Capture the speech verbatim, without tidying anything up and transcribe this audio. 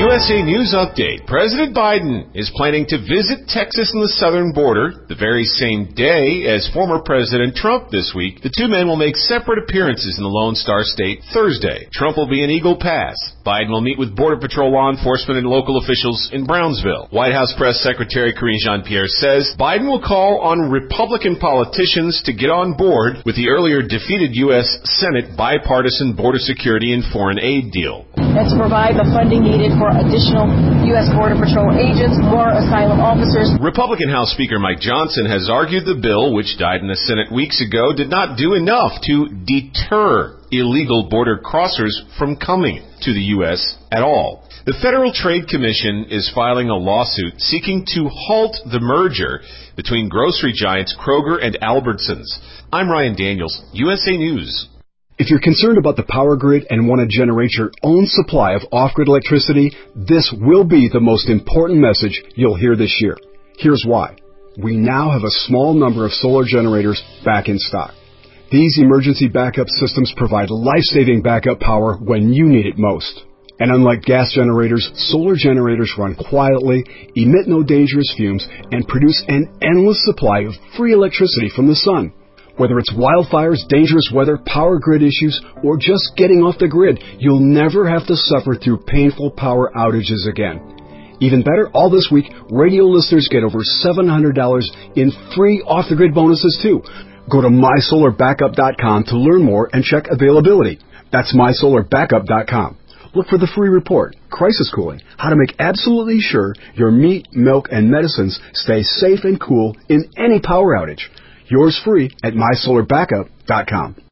U S A News Update. President Biden is planning to visit Texas and the southern border the very same day as former President Trump this week. The two men will make separate appearances in the Lone Star State Thursday. Trump will be in Eagle Pass. Biden will meet with Border Patrol law enforcement and local officials in Brownsville. White House Press Secretary Karine Jean-Pierre says Biden will call on Republican politicians to get on board with the earlier defeated U S Senate bipartisan border security and foreign aid deal. And to provide the funding needed for additional U S Border Patrol agents, more asylum officers. Republican House Speaker Mike Johnson has argued the bill, which died in the Senate weeks ago, did not do enough to deter illegal border crossers from coming to the U S at all. The Federal Trade Commission is filing a lawsuit seeking to halt the merger between grocery giants Kroger and Albertsons. I'm Ryan Daniels, U S A News. If you're concerned about the power grid and want to generate your own supply of off-grid electricity, this will be the most important message you'll hear this year. Here's why. We now have a small number of solar generators back in stock. These emergency backup systems provide life-saving backup power when you need it most. And unlike gas generators, solar generators run quietly, emit no dangerous fumes, and produce an endless supply of free electricity from the sun. Whether it's wildfires, dangerous weather, power grid issues, or just getting off the grid, you'll never have to suffer through painful power outages again. Even better, all this week, radio listeners get over seven hundred dollars in free off-the-grid bonuses too. Go to my solar backup dot com to learn more and check availability. That's my solar backup dot com. Look for the free report, Crisis Cooling, how to make absolutely sure your meat, milk, and medicines stay safe and cool in any power outage. Yours free at my solar backup dot com.